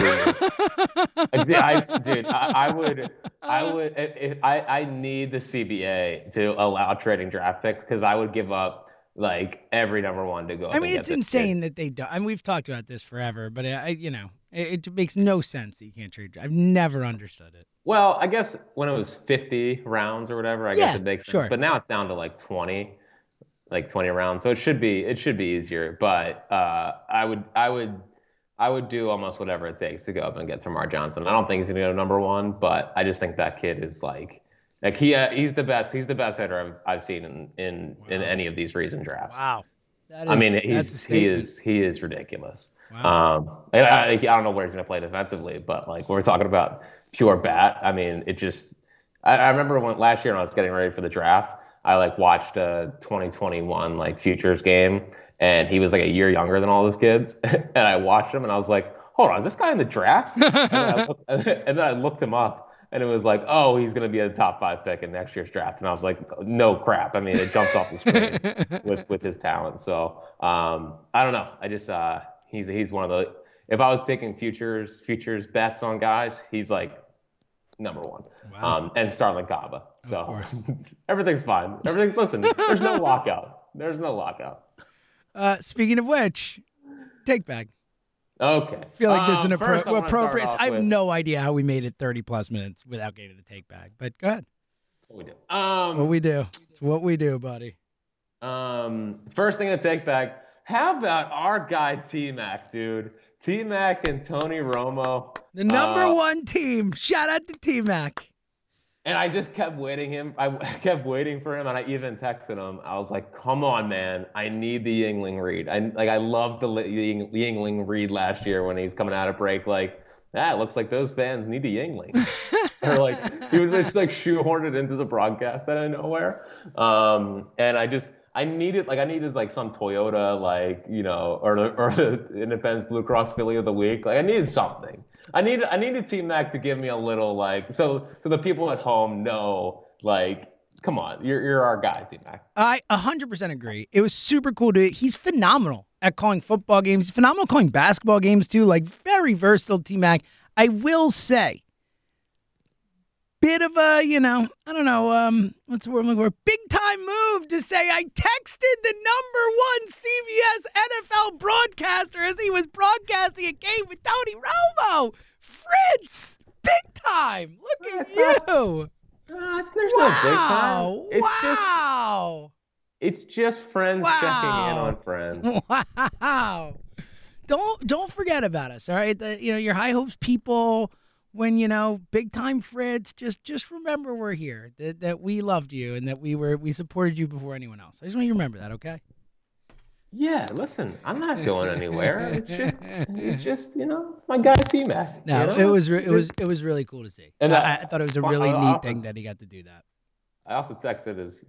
I need the CBA to allow trading draft picks because I would give up every number one to go. It's insane that they don't. We've talked about this forever, but it makes no sense that you can't trade. I've never understood it. Well, I guess when it was 50 rounds or whatever, I guess it makes sense. Sure. But now it's down to 20 rounds, so it should be easier. But I would do almost whatever it takes to go up and get Tamar Johnson. I don't think he's gonna go number one, but I just think that kid is he's the best. He's the best hitter I've seen in any of these recent drafts. Wow. He is ridiculous. Wow. And I don't know where he's going to play defensively, but we're talking about pure bat. I mean, I remember last year when I was getting ready for the draft, I watched a 2021 futures game, and he was a year younger than all those kids, and I watched him and I was like, hold on, is this guy in the draft? and then I looked him up, and it was oh, he's going to be a top 5 pick in next year's draft. And I was like, no crap. I mean, it jumps off the screen with his talent. So I don't know. I just he's one of the. If I was taking futures bets on guys, he's number one. Wow. And Starlin Cava. So everything's fine. Listen, there's no lockout. Speaking of which, take bag. Okay. I feel there's an appropriate. I have no idea how we made it 30+ minutes without getting the take back. But go ahead. That's what we do. It's what we do, buddy. First thing to take back. How about our guy T-Mac, dude? T-Mac and Tony Romo. The number one team. Shout out to T-Mac. And I just kept waiting I kept waiting for him, and I even texted him. I was like, "Come on, man! I need the Yingling read." I loved the Yingling read last year when he was coming out of break. It looks like those fans need the Yingling. Or he would just shoehorn it into the broadcast out of nowhere. And I needed some Toyota or the Independence Blue Cross Philly of the week. I needed something. I needed T-Mac to give me a little so the people at home know come on, you're our guy, T-Mac. I 100% agree. It was super cool he's phenomenal at calling football games. He's phenomenal calling basketball games too. Very versatile T-Mac. I will say, bit of a, I don't know, what's the word I'm looking for? Big time move to say I texted the number one CBS NFL broadcaster as he was broadcasting a game with Tony Romo. Fritz, big time. Look at you. There's no big time. It's just friends checking in on friends. Wow. Don't forget about us, all right? Your High Hopes people. When big time Fritz, just remember we're here. That we loved you and that we supported you before anyone else. I just want you to remember that, okay? Yeah, listen, I'm not going anywhere. It's just it's my guy T-Mac. No, it was really cool to see. And I thought it was a really neat thing that he got to do that. I also texted his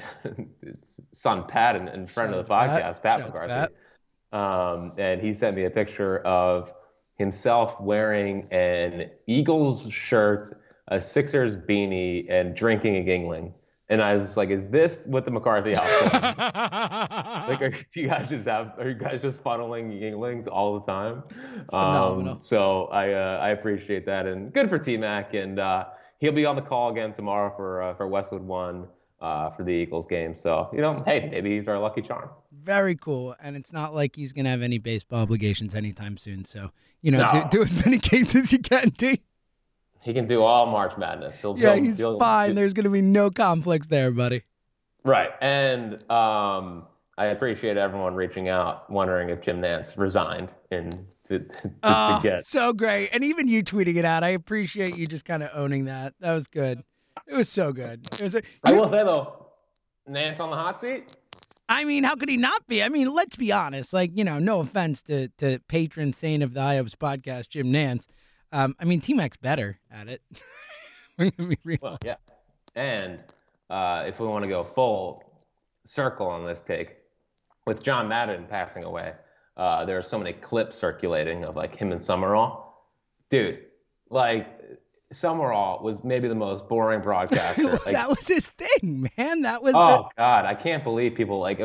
son Pat and friend of the podcast, Pat McCarthy. And he sent me a picture of himself wearing an Eagles shirt, a Sixers beanie, and drinking a Yingling. And I was like, "Is this what the McCarthy household?" Like, are you guys just funneling Yinglings all the time? Phenomenal. So I appreciate that, and good for T-Mac, and he'll be on the call again tomorrow for Westwood One for the Eagles game. So hey, maybe he's our lucky charm. Very cool, and it's not like he's gonna have any baseball obligations anytime soon. So do as many games as you can, D. He can do all March Madness. He's fine. There's going to be no conflicts there, buddy. Right. And I appreciate everyone reaching out, wondering if Jim Nantz resigned to get. So great. And even you tweeting it out. I appreciate you just kind of owning that. That was good. It was so good. I will say, though, Nantz on the hot seat? I mean, how could he not be? I mean, let's be honest. Like, no offense to patron saint of the IOPS podcast, Jim Nantz. I mean, T-Mac's better at it. We're gonna be real. Well, yeah. And if we want to go full circle on this take, with John Madden passing away, there are so many clips circulating of like him and Summerall. Dude, like Summerall was maybe the most boring broadcaster. Like, that was his thing, man. That was. God, I can't believe people really?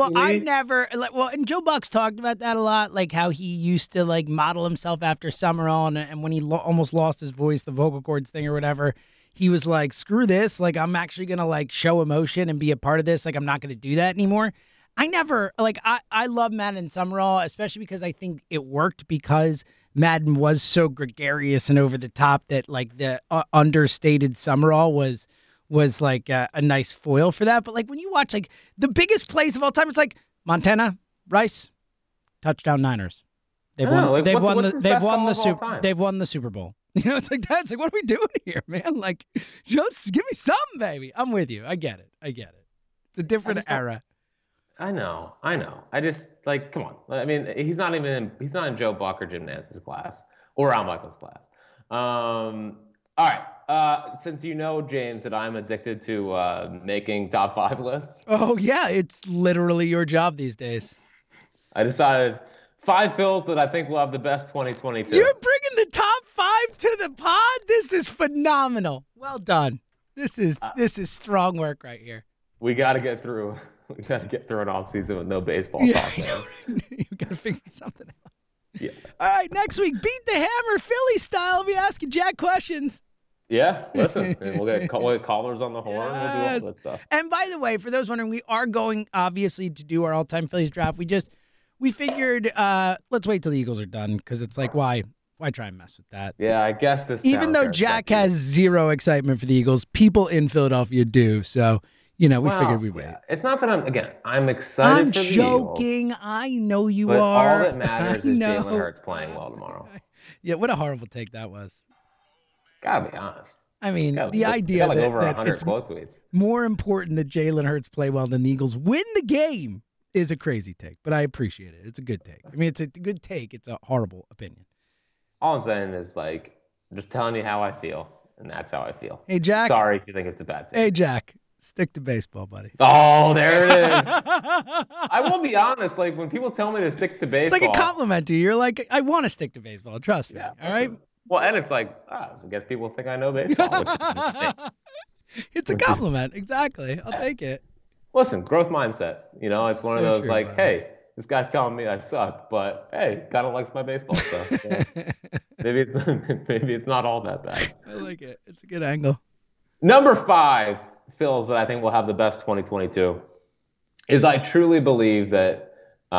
And Joe Buck's talked about that a lot, like how he used to like model himself after Summerall, and when he almost lost his voice, the vocal cords thing or whatever, he was like, "Screw this! Like I'm actually gonna like show emotion and be a part of this. Like I'm not gonna do that anymore." I love Madden and Summerall, especially because I think it worked because Madden was so gregarious and over the top that like the understated Summerall was like a nice foil for that. But like when you watch like the biggest plays of all time, it's like Montana, Rice, touchdown Niners. They've won the Super Bowl. It's like that. It's like, what are we doing here, man? Like, just give me something, baby. I'm with you. I get it. It's a different era. I know. I just like, come on. I mean, he's not in Joe Buck or Jim Nantz's class or Al Michaels' class. All right. Since James, that I'm addicted to making top 5 lists. Oh yeah, it's literally your job these days. I decided 5 Phils that I think will have the best 2022. You're bringing the top 5 to the pod. This is phenomenal. Well done. This is strong work right here. We got to get through. We got to get through an off season with no baseball talk. You got to figure something out. Yeah. All right, next week, Beat the Hammer Philly style. I'll be asking Jack questions. Yeah, listen, and we'll get callers on the horn. Yes. We'll do all that stuff. And by the way, for those wondering, we are going obviously to do our all-time Phillies draft. We figured let's wait till the Eagles are done because it's like why try and mess with that? Yeah, I guess this. Even though Jack has zero excitement for the Eagles, people in Philadelphia do. So. We figured we'd wait. Yeah. It's not that I'm excited for the Eagles. I'm joking. I know you but are. All that matters is Jalen Hurts playing well tomorrow. Yeah, what a horrible take that was. Gotta be honest. I mean, the idea that, over that 100 it's quote tweets. More important that Jalen Hurts play well than the Eagles win the game is a crazy take, but I appreciate it. It's a good take. I mean, it's a good take. It's a horrible opinion. All I'm saying is, like, I'm just telling you how I feel, and that's how I feel. Hey, Jack. Sorry if you think it's a bad take. Hey, Jack. Stick to baseball, buddy. Oh, there it is. I will be honest. Like, when people tell me to stick to baseball. It's like a compliment to you. You're like, I want to stick to baseball. Trust me. Yeah, all right? Well, and it's like, so I guess people think I know baseball. It's a compliment. Exactly. I'll take it. Listen, growth mindset. It's one of those true, like, hey, this guy's telling me I suck, but hey, kind of likes my baseball stuff. So maybe it's not all that bad. I like it. It's a good angle. Number 5. Phils that I think will have the best 2022 is I truly believe that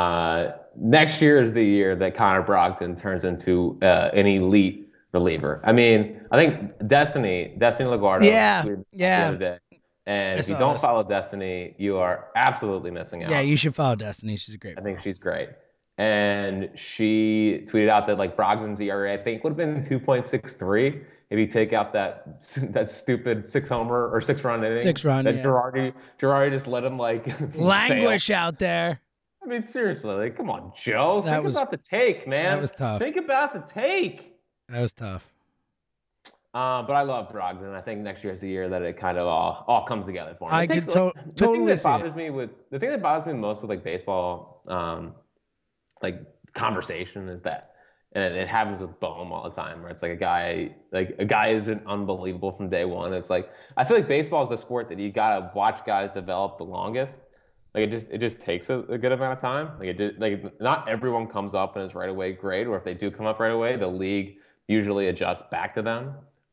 next year is the year that Connor Brogdon turns into an elite reliever. I mean, I think Destiny LaGuardia. The other day. And if you don't follow Destiny, you are absolutely missing out. Yeah, you should follow Destiny. She's great. I think she's great. And she tweeted out that like Brogdon's ERA, I think, would have been 2.63 if you take out that stupid 6-homer or 6-run inning. 6-run, that yeah. Girardi just let him like languish fail. Out there. I mean, seriously, like, come on, Joe. Think about the take, man. That was tough. Think about the take. That was tough. But I love Brogdon. I think next year is the year that it kind of all comes together for him. I could totally see it. The thing that bothers me most with like baseball, like conversation is that, and it happens with Bohm all the time, where it's like a guy isn't unbelievable from day one. It's like I feel like baseball is the sport that you gotta watch guys develop the longest. Like it just takes a good amount of time. Like not everyone comes up and is right away great, or if they do come up right away, the league usually adjusts back to them.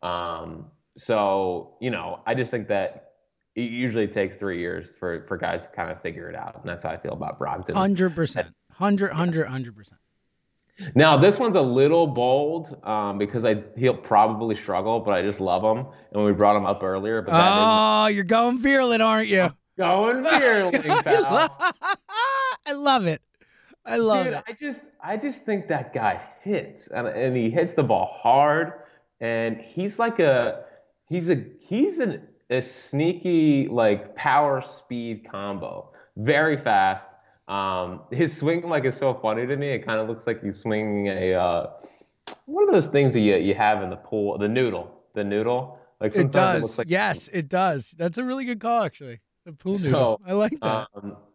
So I just think that it usually takes 3 years for guys to kind of figure it out, and that's how I feel about Brogdon. 100%, 100%. Now, this one's a little bold because he'll probably struggle, but I just love him. And we brought him up earlier. But you're going Vierling, aren't you? Going Vierling, pal. I love it. I love it. I just think that guy hits, and he hits the ball hard, and he's like he's a sneaky like power speed combo, very fast. His swing is so funny to me. It kind of looks like he's swinging a one of those things that you have in the pool, the noodle. Like sometimes it does. It looks like yes, it does. That's a really good call, actually. The pool noodle. I like that.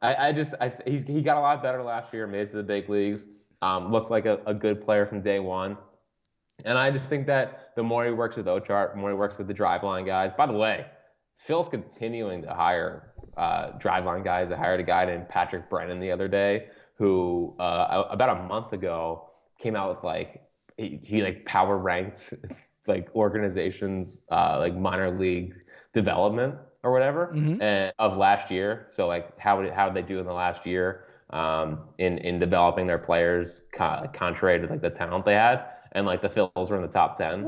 He got a lot better last year. Made it to the big leagues. Looked like a good player from day one. And I just think that the more he works with Ochart, the more he works with the driveline guys. By the way, Phil's continuing to hire driveline guys. I hired a guy named Patrick Brennan the other day who about a month ago came out with he power ranked organizations minor league development or whatever of last year. So how did they do in the last year in developing their players contrary to the talent they had. And the Phils were in the top 10.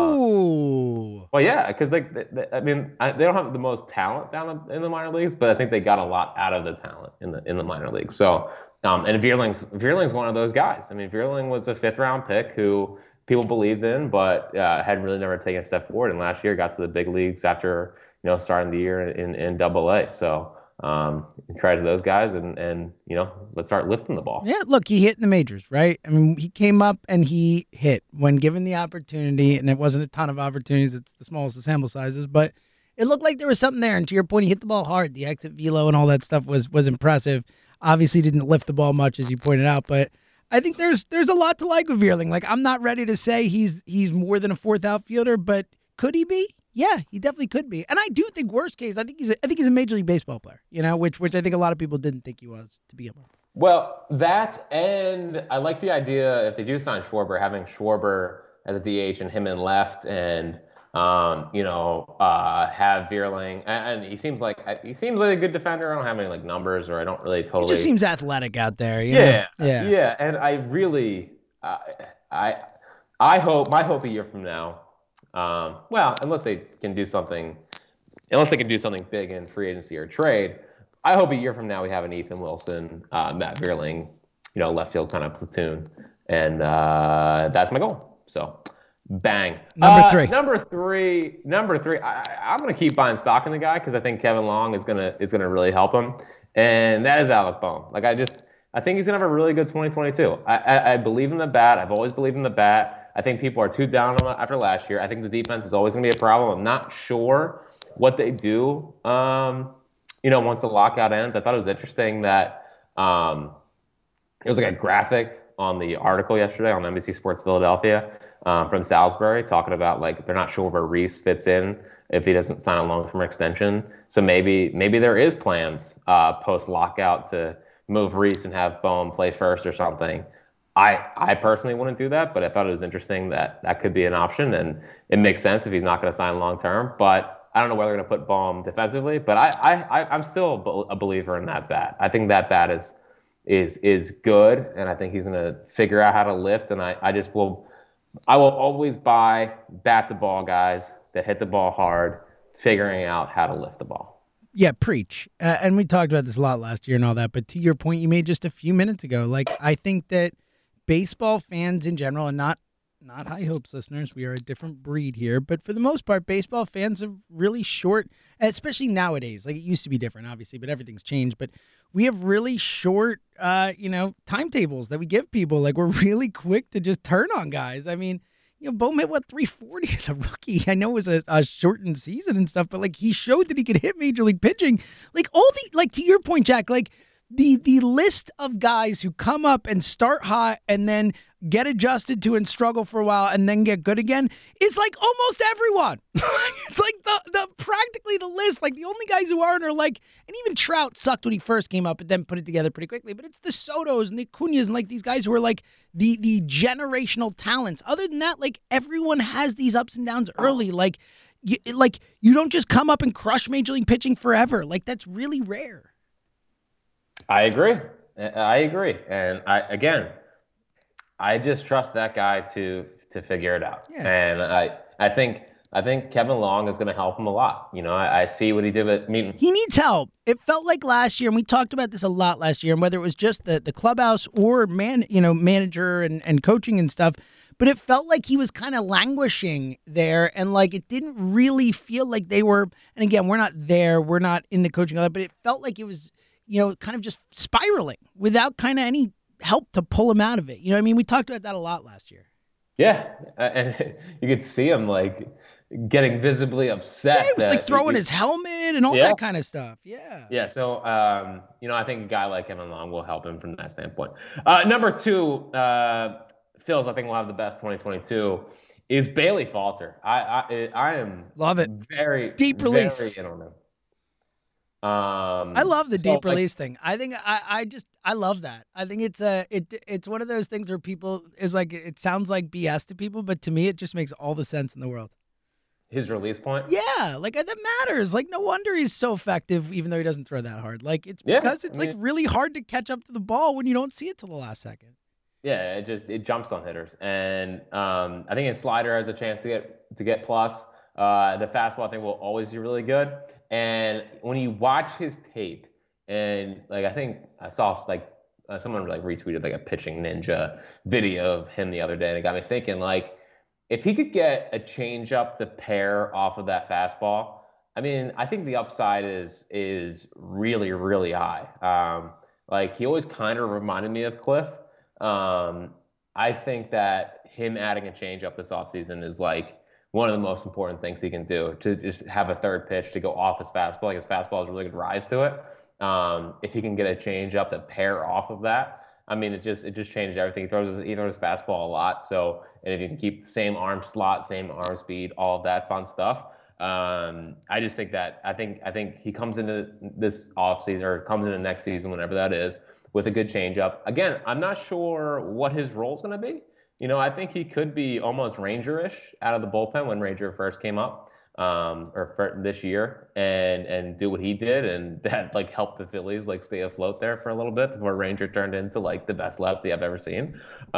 Ooh. Well, yeah, because they don't have the most talent down in the minor leagues, but I think they got a lot out of the talent in the minor leagues. So, and Vierling's one of those guys. I mean, Vierling was a 5th round pick who people believed in, but had really never taken a step forward. And last year got to the big leagues after starting the year in Double-A. So. Try to those guys and let's start lifting the ball. Yeah, look, he hit in the majors, right? I mean, he came up and he hit when given the opportunity, and it wasn't a ton of opportunities. It's the smallest of sample sizes, but it looked like there was something there. And to your point, he hit the ball hard. The exit velo and all that stuff was impressive. Obviously didn't lift the ball much, as you pointed out, but I think there's a lot to like with Vierling. I'm not ready to say he's more than a 4th outfielder, but could he be? Yeah, he definitely could be. And I do think worst case, I think he's a Major League Baseball player, which I think a lot of people didn't think he was to begin with. Well, that, and I like the idea, if they do sign Schwarber, having Schwarber as a DH and him in left and, have Vierling. And he seems like a good defender. I don't have any numbers, or I don't really totally. He just seems athletic out there. Yeah. And I really, I hope, my hope a year from now, unless they can do something big in free agency or trade, I hope a year from now we have an Ethan Wilson, Matt Vierling, left field kind of platoon, and that's my goal. So, bang. Number three. I'm gonna keep buying stock in the guy because I think Kevin Long is gonna really help him, and that is Alec Bohm. I think he's gonna have a really good 2022. I believe in the bat. I've always believed in the bat. I think people are too down on him after last year. I think the defense is always going to be a problem. I'm not sure what they do, once the lockout ends. I thought it was interesting that it was a graphic on the article yesterday on NBC Sports Philadelphia from Salisbury talking about they're not sure where Reese fits in if he doesn't sign a long-term extension. So maybe there is plans post-lockout to move Reese and have Bohm play first or something. I personally wouldn't do that, but I thought it was interesting that could be an option, and it makes sense if he's not going to sign long term. But I don't know whether they're going to put Bohm defensively. But I'm still a believer in that bat. I think that bat is good, and I think he's going to figure out how to lift. And I will always buy bat to ball guys that hit the ball hard, figuring out how to lift the ball. Yeah, preach. And we talked about this a lot last year and all that. But to your point you made just a few minutes ago, I think that baseball fans in general, and not High Hopes listeners, we are a different breed here, but for the most part, baseball fans are really short, especially nowadays. It used to be different, obviously, but everything's changed. But we have really short, timetables that we give people. We're really quick to just turn on guys. I mean, Bohm hit 340 as a rookie. I know it was a shortened season and stuff, but like he showed that he could hit major league pitching. Like to your point, Jack, like the list of guys who come up and start hot and then get adjusted to and struggle for a while and then get good again is like almost everyone. It's like the practically the list. Like the only guys who aren't are like, and even Trout sucked when he first came up, but then put it together pretty quickly. But it's the Sotos and the Acuñas and like these guys who are like the generational talents. Other than that, like everyone has these ups and downs early. Like you don't just come up and crush major league pitching forever. Like that's really rare. I agree. And I just trust that guy to figure it out. Yeah. And I think Kevin Long is going to help him a lot. I see what he did at Meeting. He needs help. It felt like last year, and we talked about this a lot last year, and whether it was just the clubhouse or manager and coaching and stuff, but it felt like he was kind of languishing there, and like it didn't really feel like they were. And again, we're not there, we're not in the coaching of that, but it felt like it was kind of just spiraling without kind of any help to pull him out of it. We talked about that a lot last year. Yeah, and you could see him like getting visibly upset. Yeah, he was like throwing his helmet and all that kind of stuff. Yeah. Yeah. So, I think a guy like Kevin Long will help him from that standpoint. Number 2, Phil's, I think will have the best 2022 is Bailey Falter. I am love it. Very deep release. Very in on him. I love the deep release thing. I think I love that. I think it's one of those things where people is like, it sounds like BS to people, but to me it just makes all the sense in the world. His release point? Yeah, like that matters. Like no wonder he's so effective, even though he doesn't throw that hard. Like it's because it's like really hard to catch up to the ball when you don't see it till the last second. Yeah, it jumps on hitters, and I think his slider has a chance to get plus. The fastball I think will always be really good. And when you watch his tape, and like I think I saw like someone like retweeted like a pitching ninja video of him the other day, and it got me thinking like if he could get a changeup to pair off of that fastball, I think the upside is really really high. Like he always kind of reminded me of Cliff. I think that him adding a changeup this offseason is like one of the most important things he can do, to just have a third pitch to go off his fastball. Like his fastball has really good rise to it. If he can get a change up to pair off of that, it just changes everything. He throws his fastball a lot. So, and if you can keep the same arm slot, same arm speed, all of that fun stuff. I just think that I think he comes into this offseason or comes into next season, whenever that is, with a good changeup. Again, I'm not sure what his role is going to be. I think he could be almost Ranger-ish out of the bullpen when Ranger first came up, or for this year, and do what he did, and that like helped the Phillies like stay afloat there for a little bit before Ranger turned into like the best lefty I've ever seen.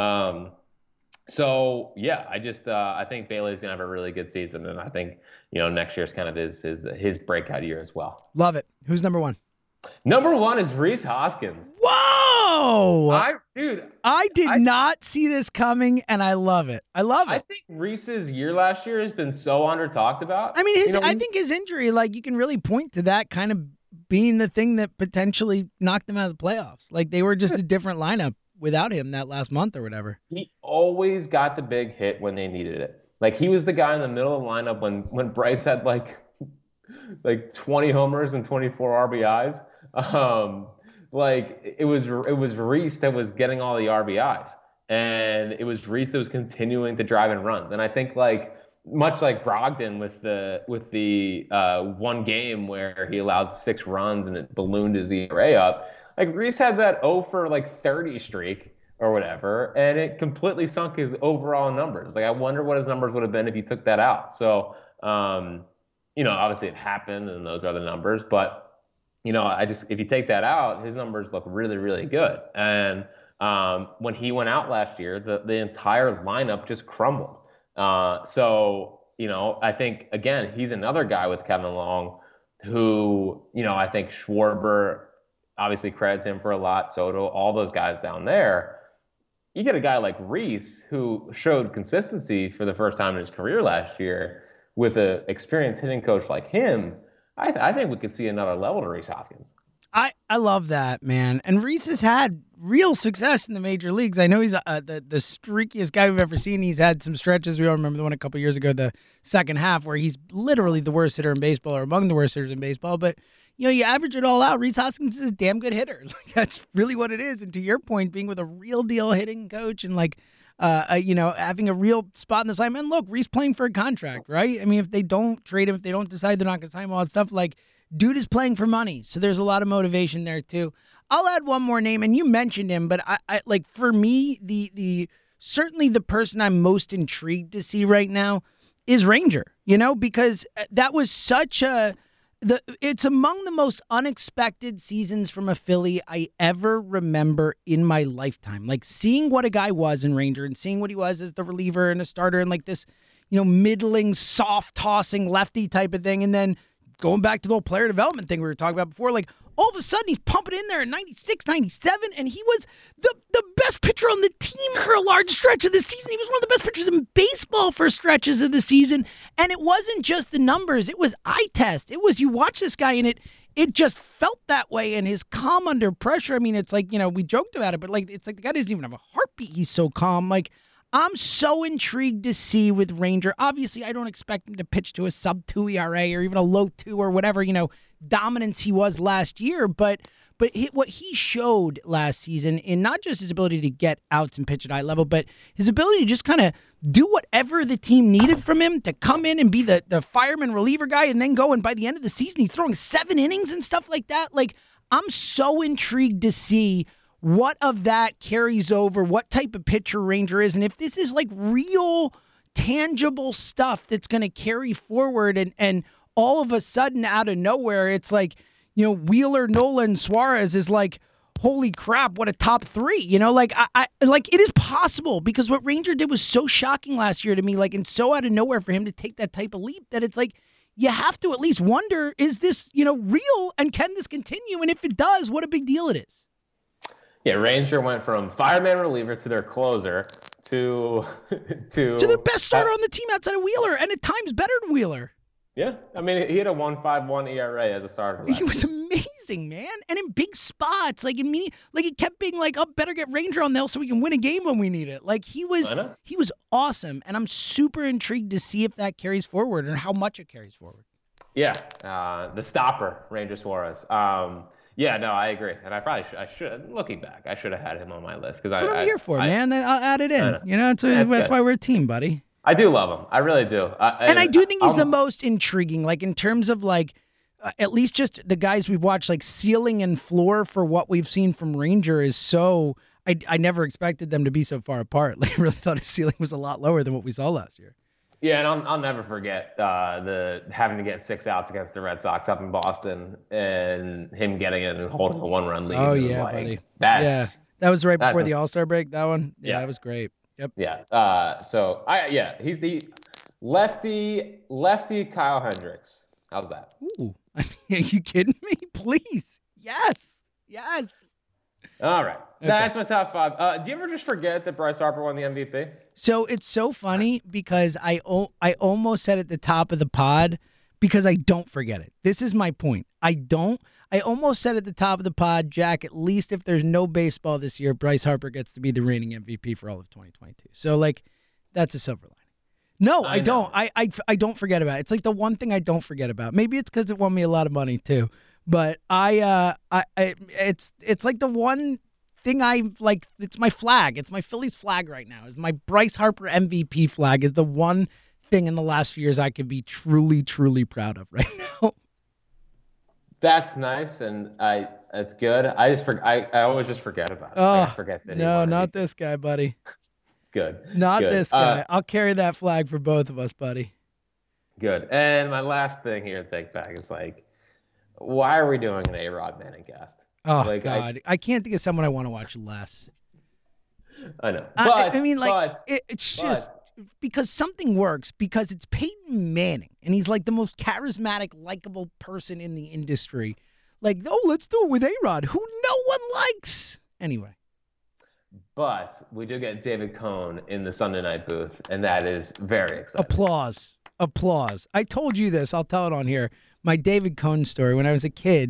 So yeah, I think Bailey's gonna have a really good season, and I think next year's kind of his breakout year as well. Love it. Who's number 1? Number 1 is Rhys Hoskins. Whoa! I did not see this coming, and I love it. I think Rhys's year last year has been so under talked about. I think his injury, like you can really point to that kind of being the thing that potentially knocked them out of the playoffs. Like they were just a different lineup without him that last month or whatever. He always got the big hit when they needed it. Like he was the guy in the middle of the lineup when Bryce had like 20 homers and 24 RBIs. Like it was Rhys that was getting all the RBIs, and it was Rhys that was continuing to drive in runs. And I think like much like Brogdon with the one game where he allowed 6 runs and it ballooned his ERA up, like Rhys had that 0 for like 30 streak or whatever, and it completely sunk his overall numbers. Like I wonder what his numbers would have been if he took that out. So obviously it happened, and those are the numbers, but if you take that out, his numbers look really, really good. And when he went out last year, the entire lineup just crumbled. So I think, again, he's another guy with Kevin Long who, I think Schwarber obviously credits him for a lot. Soto, all those guys down there. You get a guy like Rhys who showed consistency for the first time in his career last year with an experienced hitting coach like him. I think we could see another level to Rhys Hoskins. I love that, man. And Rhys has had real success in the major leagues. I know he's the streakiest guy we've ever seen. He's had some stretches. We all remember the one a couple years ago, the second half, where he's literally the worst hitter in baseball or among the worst hitters in baseball. But, you average it all out. Rhys Hoskins is a damn good hitter. Like, that's really what it is. And to your point, being with a real deal hitting coach and having a real spot in the sign. Man, look, Rhys playing for a contract, right? I mean, if they don't trade him, if they don't decide they're not going to sign him, all that stuff, like, dude is playing for money. So there's a lot of motivation there too. I'll add one more name, and you mentioned him, but I like, for me, the certainly the person I'm most intrigued to see right now is Ranger, because that was such it's among the most unexpected seasons from a Philly I ever remember in my lifetime. Like, seeing what a guy was in Ranger and seeing what he was as the reliever and a starter and like this, middling, soft tossing lefty type of thing. And then going back to the whole player development thing we were talking about before, like, all of a sudden he's pumping in there in 96, 97, and he was the best pitcher on the team for a large stretch of the season. He was one of the best pitchers in baseball for stretches of the season. And it wasn't just the numbers. It was eye test. It was, you watch this guy and it just felt that way. And his calm under pressure, I mean, it's like, we joked about it, but like, it's like the guy doesn't even have a heartbeat. He's so calm. Like, I'm so intrigued to see with Ranger. Obviously, I don't expect him to pitch to a sub-2 ERA or even a low 2 or whatever, dominance he was last year. But what he showed last season in not just his ability to get outs and pitch at eye level, but his ability to just kind of do whatever the team needed from him, to come in and be the fireman reliever guy and then go, and by the end of the season, he's throwing 7 innings and stuff like that. Like, I'm so intrigued to see what of that carries over, what type of pitcher Ranger is, and if this is like real tangible stuff that's going to carry forward, and all of a sudden out of nowhere, it's like, Wheeler, Nola, Suarez is like, holy crap, what a top 3, like I like, it is possible, because what Ranger did was so shocking last year to me, like, and so out of nowhere for him to take that type of leap, that it's like, you have to at least wonder, is this, real, and can this continue? And if it does, what a big deal it is. Yeah, Ranger went from fireman reliever to their closer to the best starter on the team outside of Wheeler, and at times better than Wheeler. Yeah, I mean, he had a 1.51 ERA as a starter. He was amazing, man, and in big spots, like it kept being like, "Oh, better get Ranger on there so we can win a game when we need it." Like, he was awesome, and I'm super intrigued to see if that carries forward and how much it carries forward. Yeah, the stopper, Ranger Suarez. Yeah, no, I agree, and I should. Looking back, I should have had him on my list, because that's what I'm here for, man. I'll add it in. That's why we're a team, buddy. I do love him. I really do. And I do think he's the most intriguing, like, in terms of like, at least just the guys we've watched, like, ceiling and floor for what we've seen from Ranger is so. I never expected them to be so far apart. Like, I really thought his ceiling was a lot lower than what we saw last year. Yeah, and I'll never forget the having to get 6 outs against the Red Sox up in Boston, and him getting it and holding a 1-run lead. Oh, yeah, buddy. That was right before the All-Star break, that one? Yeah, that was great. Yep. Yeah. He's the lefty Kyle Hendricks. How's that? Ooh. Are you kidding me? Please. Yes. All right. Okay. That's my top 5. Do you ever just forget that Bryce Harper won the MVP? So it's so funny, because I almost said at the top of the pod, because I don't forget it. This is my point. I almost said at the top of the pod, Jack, at least if there's no baseball this year, Bryce Harper gets to be the reigning MVP for all of 2022. So, like, that's a silver lining. No, I don't. I don't forget about it. It's like the one thing I don't forget about. Maybe it's because it won me a lot of money too. But it's like the one thing I like. It's my flag. It's my Phillies flag right now. Is my Bryce Harper MVP flag is the one thing in the last few years I could be truly, truly proud of right now. That's nice, and it's good. I always just forget about it. Oh, I forget that. No, not this guy, buddy. Good. Not this guy. I'll carry that flag for both of us, buddy. Good. And my last thing here to take back is, like, why are we doing an A-Rod Manning cast? Oh, like, God. I can't think of someone I want to watch less. I know. It's just because something works, because it's Peyton Manning, and he's like the most charismatic, likable person in the industry. Like, let's do it with A-Rod, who no one likes. Anyway. But we do get David Cone in the Sunday night booth, and that is very exciting. Applause. I told you this. I'll tell it on here. My David Cone story. When I was a kid,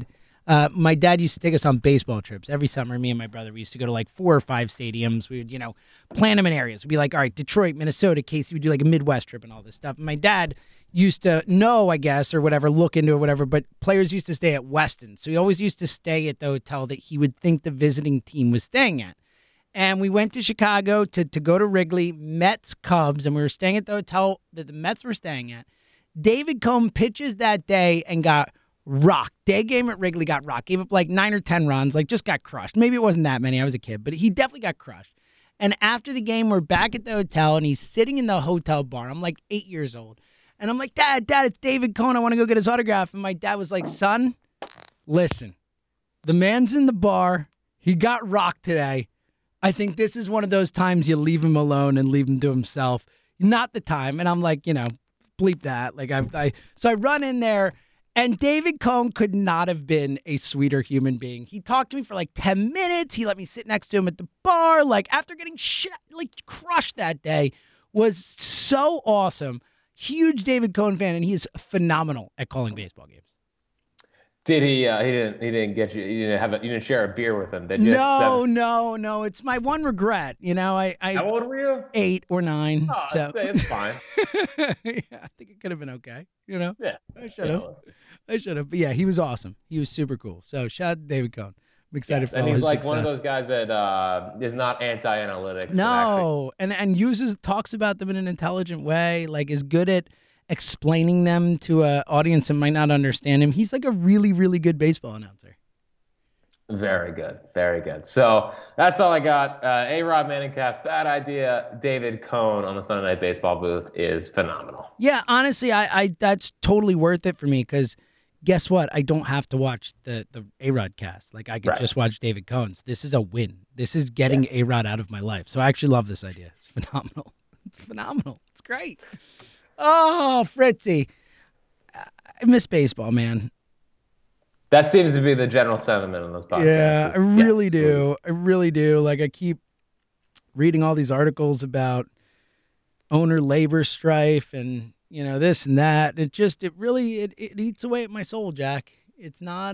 My dad used to take us on baseball trips every summer. Me and my brother, we used to go to like 4 or 5 stadiums. We would, plan them in areas. We'd be like, all right, Detroit, Minnesota, Casey. We'd do like a Midwest trip and all this stuff. And my dad used to know, I guess, or whatever, look into it, whatever, but players used to stay at Weston. So he always used to stay at the hotel that he would think the visiting team was staying at. And we went to Chicago to go to Wrigley, Mets, Cubs, and we were staying at the hotel that the Mets were staying at. David Cone pitches that day and got rocked. Day game at Wrigley got rocked. Gave up like 9 or 10 runs, like just got crushed. Maybe it wasn't that many. I was a kid, but he definitely got crushed. And after the game, we're back at the hotel, and he's sitting in the hotel bar. I'm like 8 years old. And I'm like, Dad, it's David Cone. I want to go get his autograph. And my dad was like, son, listen, the man's in the bar. He got rocked today. I think this is one of those times you leave him alone and leave him to himself. Not the time. And I'm like, bleep that. Like so I run in there, and David Cone could not have been a sweeter human being. He talked to me for like 10 minutes. He let me sit next to him at the bar. Like after getting crushed that day, was so awesome. Huge David Cone fan, and he's phenomenal at calling baseball games. Did he? He didn't get you. You didn't share a beer with him, did you? No. It's my one regret. How old were you? 8 or 9. Oh, so I'd say it's fine. Yeah, I think it could have been okay. Yeah. I should have. But yeah, he was awesome. He was super cool. So shout out to David Cone. I'm excited for all his success. And he's like success. one of those guys that is not anti-analytics. No, and talks about them in an intelligent way. Like is good at explaining them to an audience that might not understand him. He's like a really, really good baseball announcer. Very good. Very good. So that's all I got. A-Rod Manningcast, bad idea. David Cone on the Sunday Night Baseball booth is phenomenal. Yeah, honestly, I that's totally worth it for me because guess what? I don't have to watch the A-Rod cast. Like I could just watch David Cone's. This is a win. This is getting A-Rod out of my life. So I actually love this idea. It's phenomenal. It's great. Oh, Fritzy. I miss baseball, man. That seems to be the general sentiment on this podcast. Yeah, I really do. I really do. Like, I keep reading all these articles about owner labor strife and, this and that. It eats away at my soul, Jack. It's not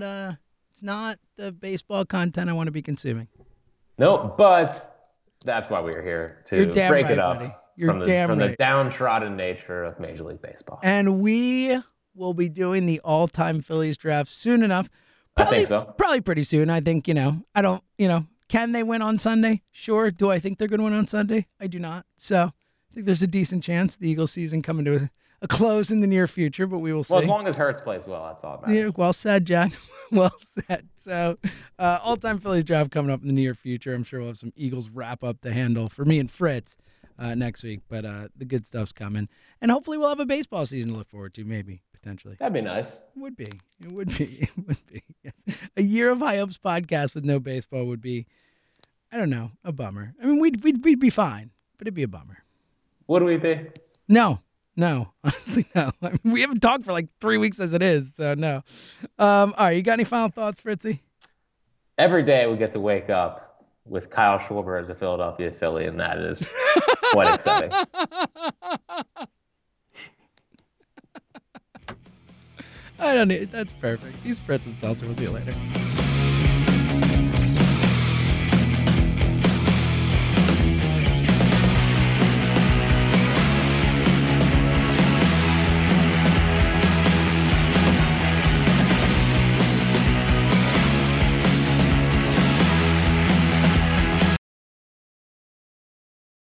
the baseball content I want to be consuming. No, but that's why we're here to break it up. Buddy. From the downtrodden nature of Major League Baseball. And we will be doing the all-time Phillies draft soon enough. I think so. Probably pretty soon. I think, can they win on Sunday? Sure. Do I think they're going to win on Sunday? I do not. So I think there's a decent chance the Eagles season coming to a close in the near future, but we will see. Well, as long as Hurts plays well, that's all that matters. Yeah, well said, Jack. Well said. So all-time Phillies draft coming up in the near future. I'm sure we'll have some Eagles wrap-up to handle for me and Fritz. Next week, but the good stuff's coming, and hopefully we'll have a baseball season to look forward to. Maybe potentially that'd be nice. It would be. Yes, a year of High Hopes podcast with no baseball would be, I don't know, a bummer. I mean, we'd be fine, but it'd be a bummer. Would we be? No, honestly, no. I mean, we haven't talked for like 3 weeks as it is, so no. All right, you got any final thoughts, Fritzy? Every day we get to wake up with Kyle Schwarber as a Philadelphia Philly, and that is quite exciting. I don't need. That's perfect. He's Fritz himself. We'll see you later.